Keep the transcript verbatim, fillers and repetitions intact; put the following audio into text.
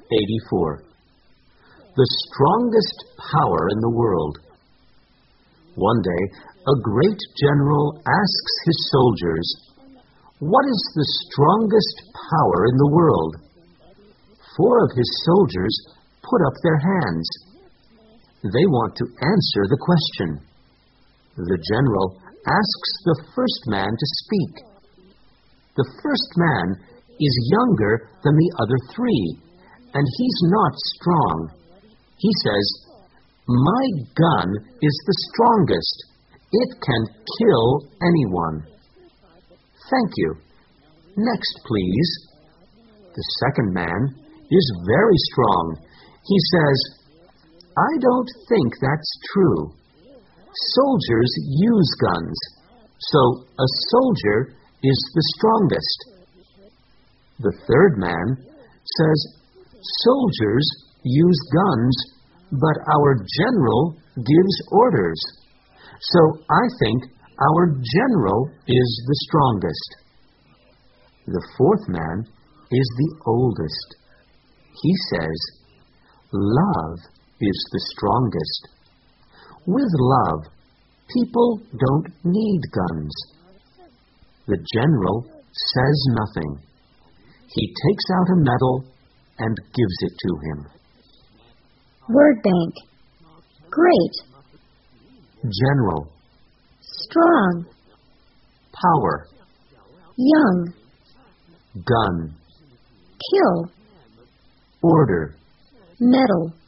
eighty-four. The strongest power in the world. One day, a great general asks his soldiers, "What is the strongest power in the world?" Four of his soldiers put up their hands. They want to answer the question. The general asks the first man to speak. The first man is younger than the other three, and he's not strong. He says, "My gun is the strongest. It can kill anyone." "Thank you. Next, please." The second man is very strong. He says, "I don't think that's true. Soldiers use guns, so a soldier is the strongest." The third man says, "Soldiers use guns, but our general gives orders. So I think our general is the strongest." The fourth man is the oldest. He says, "Love is the strongest. With love, people don't need guns." The general says nothing. He takes out a medal and gives it to him. Word bank. Great. General. Strong. Power. Young. Gun. Kill. Order. Medal.